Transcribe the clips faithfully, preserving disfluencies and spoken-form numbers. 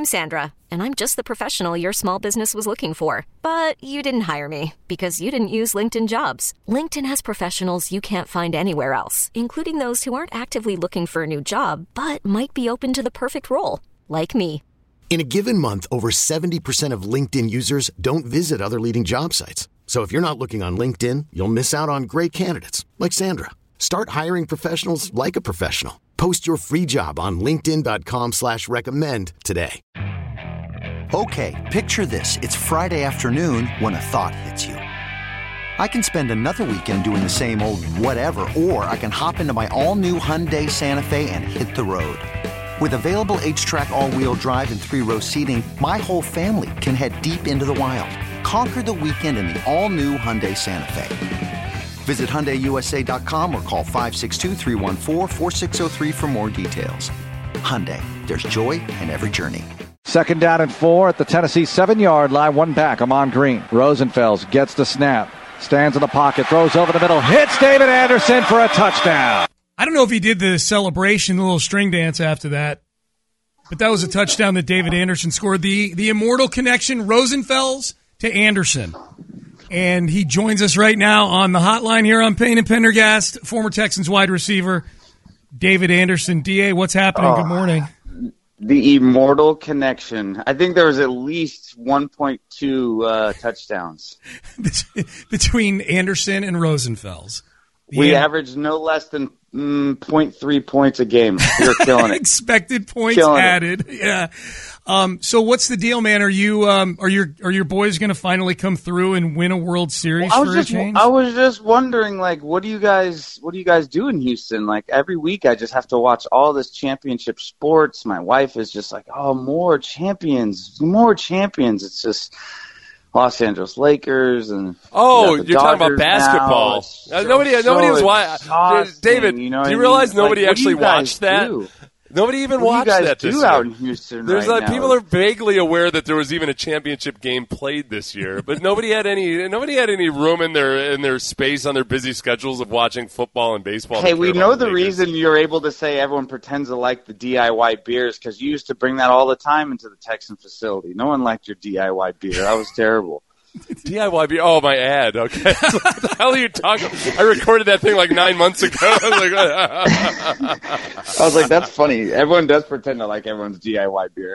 I'm Sandra, and I'm just the professional your small business was looking for. But you didn't hire me because you didn't use LinkedIn Jobs. LinkedIn has professionals you can't find anywhere else, including those who aren't actively looking for a new job, but might be open to the perfect role, like me. In a given month, over seventy percent of LinkedIn users don't visit other leading job sites. So if you're not looking on LinkedIn, you'll miss out on great candidates like Sandra. Start hiring professionals like a professional. Post your free job on linkedin dot com slash recommend today. Okay, picture this. It's Friday afternoon when a thought hits you. I can spend another weekend doing the same old whatever, or I can hop into my all-new Hyundai Santa Fe and hit the road. With available H-Track all-wheel drive and three-row seating, my whole family can head deep into the wild. Conquer the weekend in the all-new Hyundai Santa Fe. Visit Hyundai U S A dot com or call five six two, three one four, four six zero three for more details. Hyundai, there's joy in every journey. Second down and four at the Tennessee seven-yard line. One back, Amon Green. Rosenfels gets the snap. Stands in the pocket, throws over the middle, hits David Anderson for a touchdown. I don't know if he did the celebration, the little string dance after that, but that was a touchdown that David Anderson scored. The, the immortal connection, Rosenfels to Anderson. And he joins us right now on the hotline here on Payne and Pendergast, former Texans wide receiver, David Anderson. D A, what's happening? Oh, good morning. The immortal connection. I think there was at least one point two uh, touchdowns. Between Anderson and Rosenfels. The we An- averaged no less than mm, zero point three points a game. You're killing it. Expected points killing added. It. Yeah. Um, so what's the deal, man? Are you um, are your are your boys going to finally come through and win a World Series well, I for was a just, change? I was just wondering, like, what do you guys what do you guys do in Houston? Like every week, I just have to watch all this championship sports. My wife is just like, oh, more champions, more champions. It's just Los Angeles Lakers and oh, you you're Dodgers talking about basketball. so, nobody, so nobody was watching. David, you know do you I realize mean? nobody like, actually watched that? Do? Nobody even what watched do you guys that do this year. out in Houston There's right like now? people are vaguely aware that there was even a championship game played this year, but nobody had any nobody had any room in their in their space on their busy schedules of watching football and baseball. Hey, we know the Lakers. reason you're able to say everyone pretends to like the D I Y beers because you used to bring that all the time into the Texan facility. No one liked your D I Y beer. That was terrible. D I Y beer. Oh, my ad. Okay. What the hell are you talking? I recorded that thing like nine months ago. I was like, I was like, that's funny. Everyone does pretend to like everyone's D I Y beer.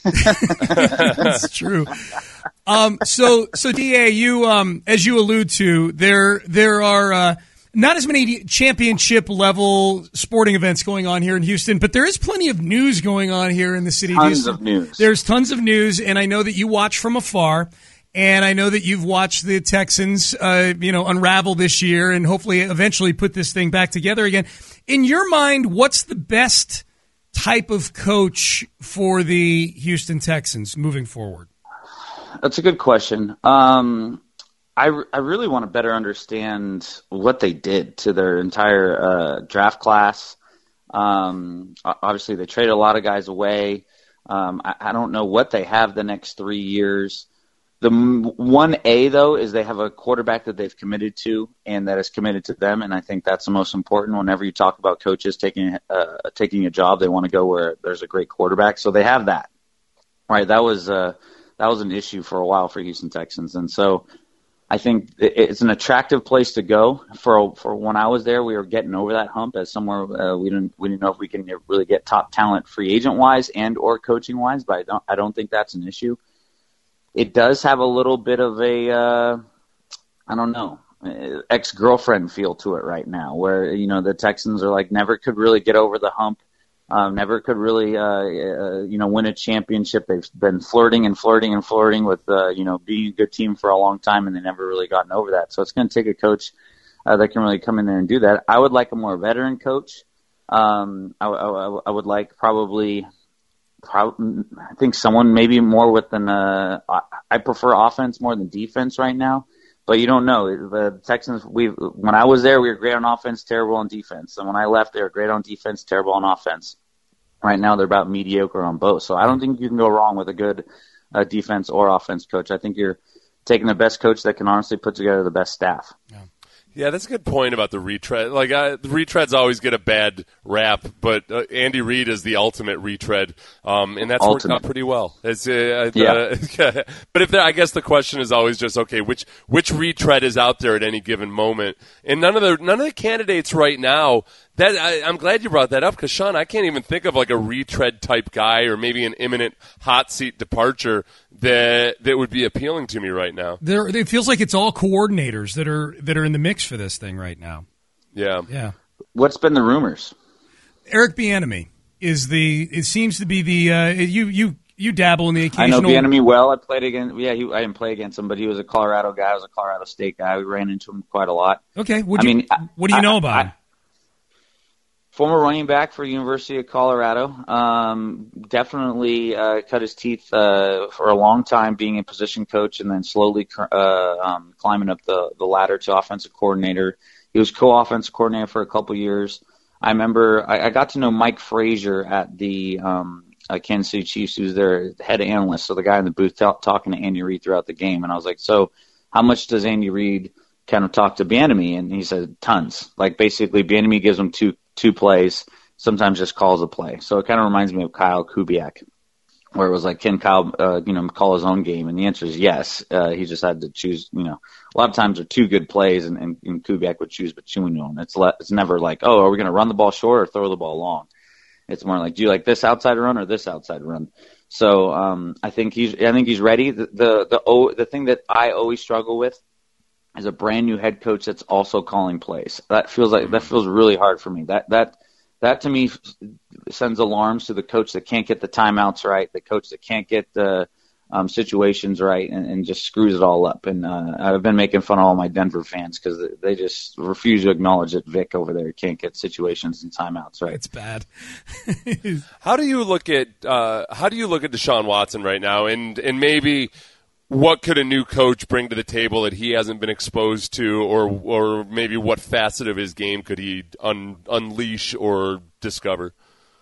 That's true. Um, so, so D A, you, um, as you allude to, there, there are uh, not as many championship level sporting events going on here in Houston, but there is plenty of news going on here in the city of Tons Houston. of news. There's tons of news, and I know that you watch from afar. And I know that you've watched the Texans, uh, you know, unravel this year and hopefully eventually put this thing back together again. In your mind, what's the best type of coach for the Houston Texans moving forward? That's a good question. Um, I, I really want to better understand what they did to their entire uh, draft class. Um, obviously, they traded a lot of guys away. Um, I, I don't know what they have the next three years. The one A, though, is they have a quarterback that they've committed to and that is committed to them, and I think that's the most important. Whenever you talk about coaches taking uh, taking a job, they want to go where there's a great quarterback. So they have that, right? That was uh, that was an issue for a while for Houston Texans, and so I think it's an attractive place to go. For for when I was there, we were getting over that hump as somewhere uh, we didn't we didn't know if we can really get top talent free agent wise and or coaching wise, but I don't I don't think that's an issue. It does have a little bit of a, uh, I don't know, ex-girlfriend feel to it right now where, you know, the Texans are like never could really get over the hump, um, never could really, uh, uh, you know, win a championship. They've been flirting and flirting and flirting with, uh, you know, being a good team for a long time, and they never really gotten over that. So it's going to take a coach uh, that can really come in there and do that. I would like a more veteran coach. Um, I, I, I would like probably – Probably, I think someone maybe more with an. Uh, I prefer offense more than defense right now, but you don't know. The Texans. We when I was there, we were great on offense, terrible on defense, and when I left, they were great on defense, terrible on offense. Right now, they're about mediocre on both. So I don't think you can go wrong with a good uh, defense or offense coach. I think you're taking the best coach that can honestly put together the best staff. Yeah. Yeah, that's a good point about the retread. Like uh, the retreads always get a bad rap, but uh, Andy Reid is the ultimate retread, um, and that's ultimate. worked out pretty well. It's, uh, yeah. Uh, but if there, I guess the question is always just okay, which which retread is out there at any given moment? And none of the none of the candidates right now. That I, I'm glad you brought that up because Sean, I can't even think of like a retread type guy or maybe an imminent hot seat departure that that would be appealing to me right now. There, it feels like it's all coordinators that are that are in the mix for this thing right now. Yeah, yeah. What's been the rumors? Eric Bieniemy is the. It seems to be the. Uh, you you you dabble in the occasional. I know Bieniemy well. I played against. Yeah, he, I didn't play against him, but he was a Colorado guy. I was a Colorado State guy. We ran into him quite a lot. Okay, what I do you, mean, what do you know I, about I, him? Former running back for University of Colorado. Um, definitely uh, cut his teeth uh, for a long time being a position coach and then slowly uh, um, climbing up the, the ladder to offensive coordinator. He was co-offensive coordinator for a couple years. I remember I, I got to know Mike Frazier at the um, uh, Kansas City Chiefs, who's their head analyst, so the guy in the booth t- talking to Andy Reid throughout the game. And I was like, so how much does Andy Reid kind of talk to Bieniemy? And he said tons. Like basically Bieniemy gives him two two plays, sometimes just calls a play. So it kind of reminds me of Kyle Kubiak, where it was like, can Kyle, uh, you know, call his own game? And the answer is yes. Uh, he just had to choose, you know, a lot of times there are two good plays and, and, and Kubiak would choose between them. It's le- it's never like, oh, are we going to run the ball short or throw the ball long? It's more like, do you like this outside run or this outside run? So um, I think he's, I think he's ready. The, the, the, oh, the thing that I always struggle with is a brand new head coach that's also calling plays. That feels like that feels really hard for me. That that that to me sends alarms to the coach that can't get the timeouts right, the coach that can't get the um, situations right, and, and just screws it all up. And uh, I've been making fun of all my Denver fans because they just refuse to acknowledge that Vic over there can't get situations and timeouts right. It's bad. How do you look at uh, how do you look at Deshaun Watson right now, and and maybe what could a new coach bring to the table that he hasn't been exposed to, or or maybe what facet of his game could he un, unleash or discover?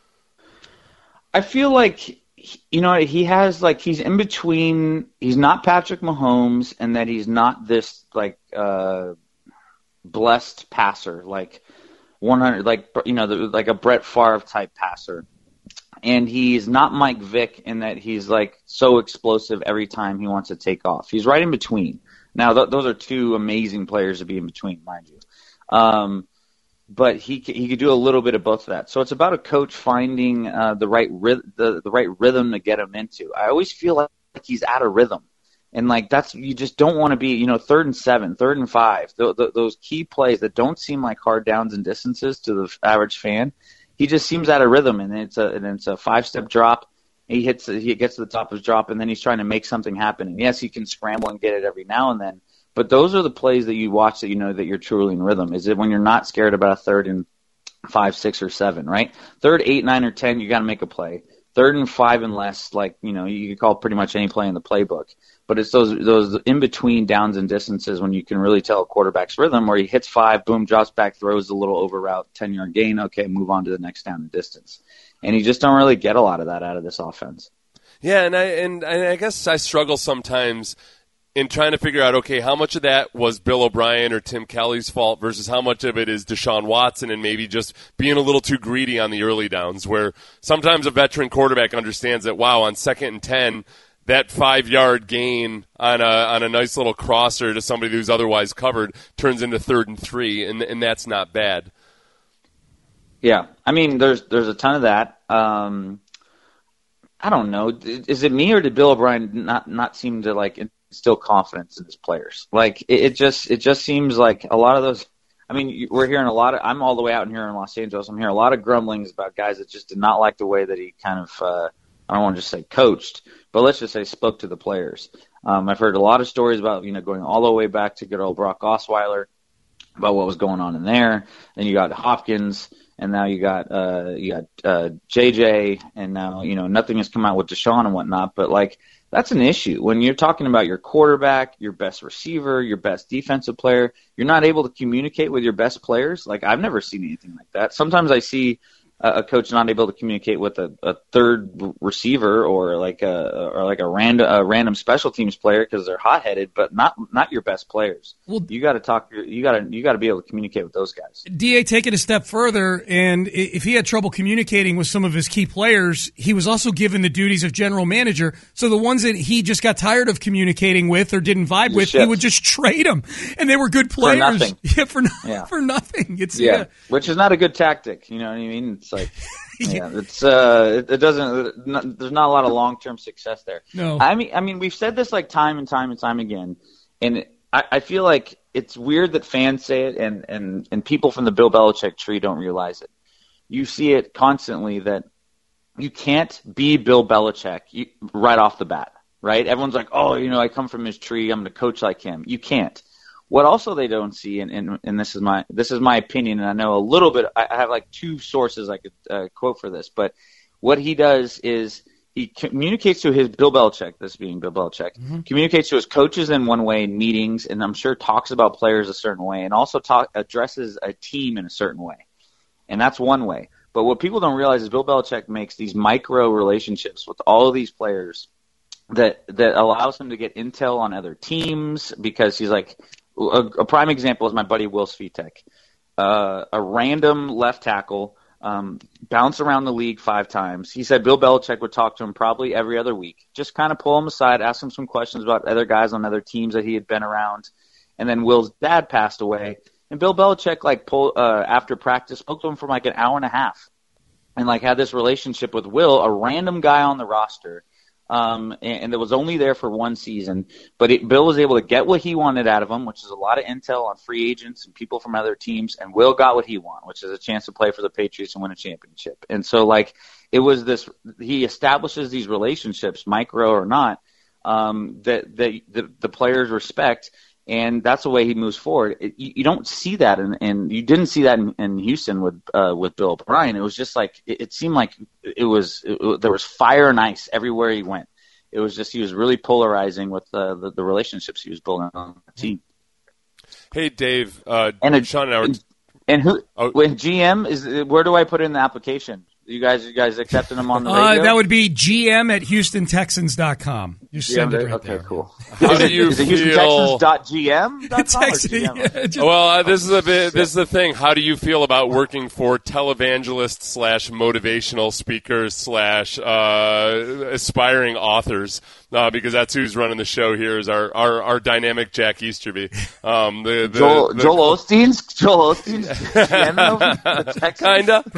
I feel like, you know, he has like he's in between. He's not Patrick Mahomes, and that he's not this like uh, blessed passer, like one hundred, like you know, the, like a Brett Favre type passer. And he's not Mike Vick in that he's like so explosive every time he wants to take off. He's right in between. Now, th- those are two amazing players to be in between, mind you. Um, but he he could do a little bit of both of that. So it's about a coach finding uh, the right ry- the the right rhythm to get him into. I always feel like he's out of rhythm, and like that's you just don't want to be you know third and seven, third and five, th- th- those key plays that don't seem like hard downs and distances to the average fan. He just seems out of rhythm, and it's a and it's a five step drop. He hits he gets to the top of his drop, and then he's trying to make something happen. And yes, he can scramble and get it every now and then. But those are the plays that you watch that you know that you're truly in rhythm. Is it when you're not scared about a third and five, six, or seven, right? Third, eight, nine, or ten, you got to make a play. Third and five and less, like you know, you can call pretty much any play in the playbook. But it's those those in between downs and distances when you can really tell a quarterback's rhythm, where he hits five, boom, drops back, throws a little over route, ten yard gain. Okay, move on to the next down and distance. And you just don't really get a lot of that out of this offense. Yeah, and I and, and I guess I struggle sometimes in trying to figure out, okay, how much of that was Bill O'Brien or Tim Kelly's fault versus how much of it is Deshaun Watson and maybe just being a little too greedy on the early downs, where sometimes a veteran quarterback understands that, wow, on second and ten, that five-yard gain on a on a nice little crosser to somebody who's otherwise covered turns into third and three, and and that's not bad. Yeah, I mean, there's there's a ton of that. Um, I don't know. Is it me or did Bill O'Brien not not seem to like instill confidence in his players? Like it, it just it just seems like a lot of those. I mean, we're hearing a lot of. I'm all the way out in here in Los Angeles. I'm hearing a lot of grumblings about guys that just did not like the way that he kind of. Uh, I don't want to just say coached, but let's just say spoke to the players. Um, I've heard a lot of stories about you know going all the way back to good old Brock Osweiler about what was going on in there. Then you got Hopkins. And now you got uh, you got uh, J J, and now you know nothing has come out with Deshaun and whatnot. But like that's an issue when you're talking about your quarterback, your best receiver, your best defensive player. You're not able to communicate with your best players. Like I've never seen anything like that. Sometimes I see a coach not able to communicate with a, a third receiver or like a or like a random a random special teams player because they're hot headed, but not not your best players. Well, you got to talk. You got to you got to be able to communicate with those guys. D A, take it a step further, and if he had trouble communicating with some of his key players, he was also given the duties of general manager. So the ones that he just got tired of communicating with or didn't vibe with, shipped. He would just trade them, and they were good players. For nothing. Yeah, for no, yeah. for nothing. It's yeah. yeah, which is not a good tactic. You know what I mean? It's like, yeah, it's uh, it, it doesn't. Not, there's not a lot of long term success there. No, I mean, I mean, we've said this like time and time and time again, and I, I feel like it's weird that fans say it, and and and people from the Bill Belichick tree don't realize it. You see it constantly that you can't be Bill Belichick you, right off the bat, right? Everyone's like, oh, you know, I come from his tree, I'm going to coach like him. You can't. What also they don't see, and, and, and this is my this is my opinion, and I know a little bit. I have like two sources I could uh, quote for this, but what he does is he communicates to his Bill Belichick, this being Bill Belichick, mm-hmm. communicates to his coaches in one way in meetings, and I'm sure talks about players a certain way, and also talk addresses a team in a certain way, and that's one way. But what people don't realize is Bill Belichick makes these micro relationships with all of these players that that allows him to get intel on other teams because he's like. A, a prime example is my buddy Will Svitek, uh, a random left tackle, um, bounced around the league five times. He said Bill Belichick would talk to him probably every other week, just kind of pull him aside, ask him some questions about other guys on other teams that he had been around. And then Will's dad passed away, and Bill Belichick like pull uh, after practice spoke to him for like an hour and a half, and like had this relationship with Will, a random guy on the roster. Um, and, and it was only there for one season, but it, Bill was able to get what he wanted out of him, which is a lot of intel on free agents and people from other teams, and Will got what he wanted, which is a chance to play for the Patriots and win a championship. And so, like, it was this, he establishes these relationships, micro or not, um, that, that the, the players respect, and that's the way he moves forward. It, you, you don't see that, in, and you didn't see that in, in Houston with uh, with Bill O'Brien. It was just like it, it seemed like it was it, there was fire and ice everywhere he went. It was just he was really polarizing with uh, the the relationships he was building on the team. Hey, Dave, uh, and a, Sean and I were and, and who oh. when G M is where do I put in the application? You guys, you guys accepting them on the radio? Uh, that would be G M at Houston Texans dot com. You send it right okay, there. Cool. How is do it, you is it feel? Houston Texans dot G M? Yeah, just, well, uh, this is a bit. This is the thing. How do you feel about working for televangelists slash motivational speakers slash uh, aspiring authors? Uh, because that's who's running the show here is our, our, our dynamic Jack Easterby. Um, the, the, Joel, the, Joel Osteen's Joel Osteen's kinda,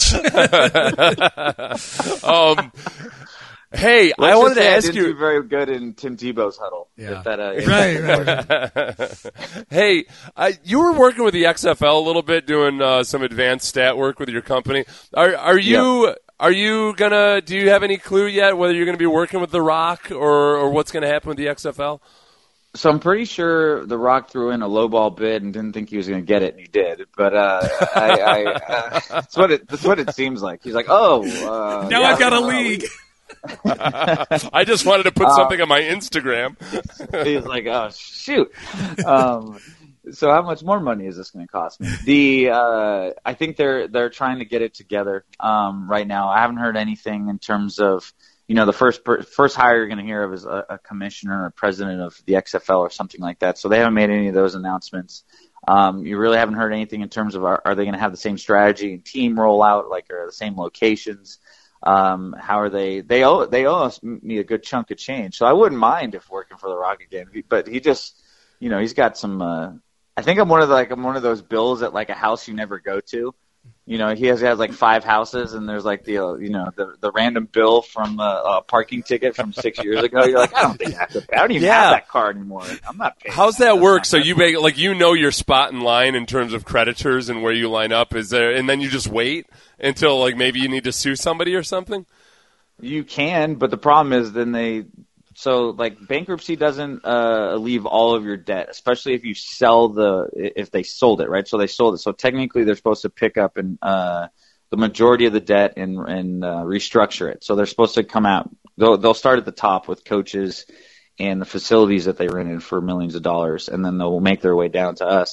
kinda. um, hey, Let's I wanted to I ask didn't you. Do very good in Tim Tebow's huddle. Yeah. That, uh, right, right, right. Hey, uh, you were working with the X F L a little bit, doing uh, some advanced stat work with your company. Are are you? Yep. Are you gonna? Do you have any clue yet whether you're gonna be working with The Rock or, or what's gonna happen with the X F L? So I'm pretty sure The Rock threw in a lowball bid and didn't think he was gonna get it, and he did. But uh, I, I, uh, that's what it. That's what it seems like. He's like, oh, uh, now yeah, I've got a uh, league. I just wanted to put something um, on my Instagram. He's like, oh shoot. Um, So how much more money is this going to cost me? The uh, I think they're they're trying to get it together um, right now. I haven't heard anything in terms of you know the first first hire you're going to hear of is a, a commissioner or president of the X F L or something like that. So they haven't made any of those announcements. Um, you really haven't heard anything in terms of are, are they going to have the same strategy and team rollout, like are the same locations? Um, how are they? They owe they owe us me a good chunk of change. So I wouldn't mind if working for The Rock again, but he just you know he's got some. Uh, I think I'm one of the, like I'm one of those bills at like a house you never go to. You know, he has he has like five houses, and there's like the uh, you know the the random bill from uh, a parking ticket from six years ago. You're like, I don't think I have to. I don't even yeah. have that car anymore. I'm not paying. How's that, that work? So you make like you know your spot in line in terms of creditors and where you line up. Is there, and then you just wait until like maybe you need to sue somebody or something. You can, but the problem is then they. So, like, bankruptcy doesn't uh, leave all of your debt, especially if you sell the – if they sold it, right? So they sold it. So technically they're supposed to pick up and uh, the majority of the debt and, and uh, restructure it. So they're supposed to come out – they'll they'll start at the top with coaches and the facilities that they rented for millions of dollars, and then they'll make their way down to us.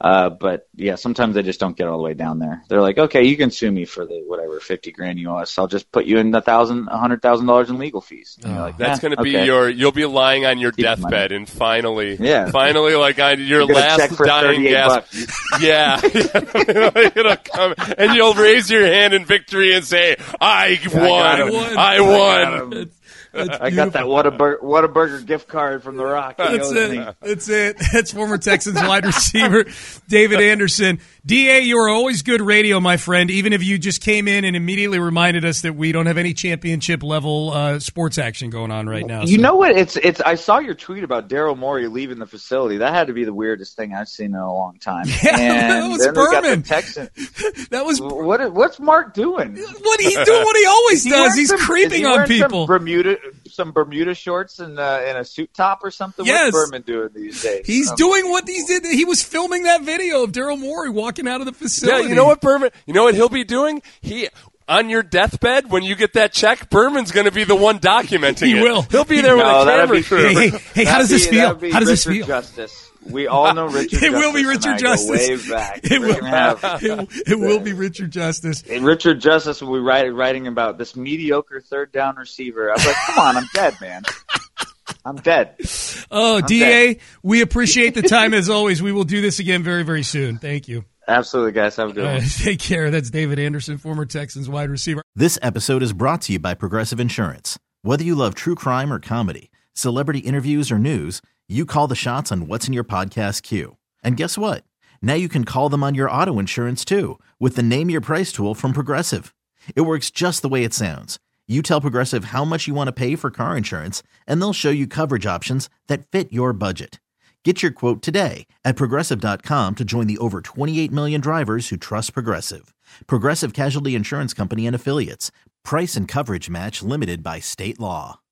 Uh, but yeah, sometimes they just don't get all the way down there. They're like, okay, you can sue me for the whatever fifty grand you owe us. I'll just put you in a thousand, a hundred thousand dollars in legal fees. And you're like, That's eh, going to be okay. your. You'll be lying on your Keep the deathbed, money. and finally, Yeah. finally, like on your Get a check last for dying thirty-eight gasp. bucks. Yeah, it'll come, and you'll raise your hand in victory and say, "I won! him. I I won!" got him. That's I got that Whataburger, Whataburger gift card from The Rock. He That's owes it. me. That's it. That's former Texans wide receiver David Anderson. D A, you are always good radio, my friend, even if you just came in and immediately reminded us that we don't have any championship level uh, sports action going on right now. You so. know what? It's it's. I saw your tweet about Daryl Morey leaving the facility. That had to be the weirdest thing I've seen in a long time. Yeah, and that was then we got Berman. the Texan. That was What? What's Mark doing? what he's doing. What he always Is he does. wearing He's some- creeping is he on wearing people. Some Bermuda, some Bermuda shorts and uh, and a suit top or something. Yes. What's Berman doing these days? He's Um, doing what he did. He was filming that video of Daryl Morey walking out of the facility. Yeah, you know what, Berman? You know what he'll be doing? He on your deathbed when you get that check, Berman's going to be the one documenting He it. will. He'll be there with No, a that'd camera be- crew. Hey, hey, hey, how does this That'd be- feel? that'd be How does this Richard feel? Justice. We all know Richard. It will be Justice Richard and I go Justice. way back. It We're will, gonna have- it, it will be Richard Justice. And Richard Justice will be writing, writing about this mediocre third down receiver. I was like, come on, I'm dead, man. I'm dead. Oh, I'm D A, dead. we appreciate the time as always. We will do this again very, very soon. Thank you. Absolutely, guys. Have a good Uh, one. take care. That's David Anderson, former Texans wide receiver. This episode is brought to you by Progressive Insurance. Whether you love true crime or comedy, celebrity interviews or news, you call the shots on what's in your podcast queue. And guess what? Now you can call them on your auto insurance too with the Name Your Price tool from Progressive. It works just the way it sounds. You tell Progressive how much you want to pay for car insurance, and they'll show you coverage options that fit your budget. Get your quote today at Progressive dot com to join the over twenty-eight million drivers who trust Progressive. Progressive Casualty Insurance Company and Affiliates. Price and coverage match limited by state law.